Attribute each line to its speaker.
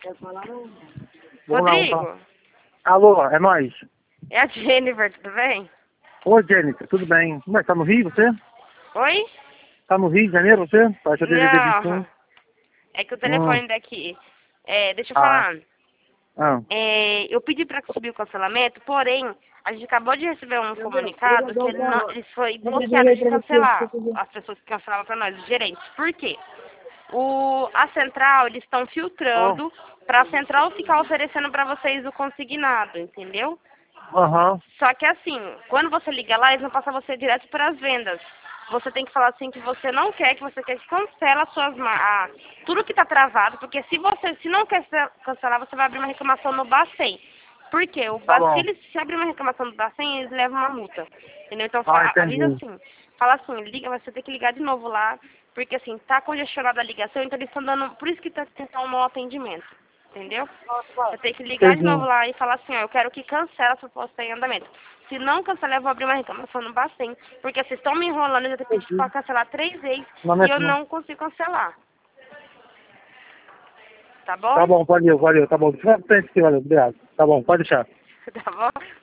Speaker 1: Vamos lá,
Speaker 2: Rodrigo,
Speaker 1: Alô, é nóis.
Speaker 2: é a Jennifer, tudo bem?
Speaker 1: Oi, Jennifer, tudo bem? Como é que tá no Rio, você?
Speaker 2: Oi?
Speaker 1: Tá no Rio de Janeiro, você? Baixa DDD 21.
Speaker 2: Não, é que o telefone daqui... deixa eu
Speaker 1: Ah,
Speaker 2: falar.
Speaker 1: ah.
Speaker 2: Eu pedi para subir o cancelamento, porém, a gente acabou de receber um comunicado que ele foi bloqueado de cancelar, as pessoas que cancelavam para nós, os gerentes. Por quê? A central, eles estão filtrando para a central ficar oferecendo para vocês o consignado, entendeu?
Speaker 1: Aham.
Speaker 2: Só que assim, quando você liga lá, eles vão passar você direto para as vendas. Você tem que falar assim que você não quer, que você quer que cancela as suas tudo que está travado, porque se não quer cancelar, você vai abrir uma reclamação no Bacen. Por quê?
Speaker 1: Tá bom.
Speaker 2: Se abrir uma reclamação no Bacen, eles levam uma multa. Entendeu? Então avisa
Speaker 1: Entendi.
Speaker 2: assim, fala assim, liga, você tem que ligar de novo lá, porque assim, tá congestionada a ligação, então eles estão dando, por isso que tá tendo um mau atendimento. Entendeu? Você tem que ligar de novo
Speaker 1: Entendi.
Speaker 2: lá e falar assim, ó, eu quero que cancele a proposta em andamento. Se não cancelar, eu vou abrir uma reclamação no Bacen. Porque vocês estão me enrolando, eu já tenho pedido para cancelar 3 vezes
Speaker 1: Não,
Speaker 2: e eu
Speaker 1: não.
Speaker 2: não consigo cancelar. Tá
Speaker 1: Tá
Speaker 2: bom?
Speaker 1: bom, valeu, tá bom. Fica atento aqui, valeu, obrigado. Tá bom, pode deixar.
Speaker 2: Tá bom?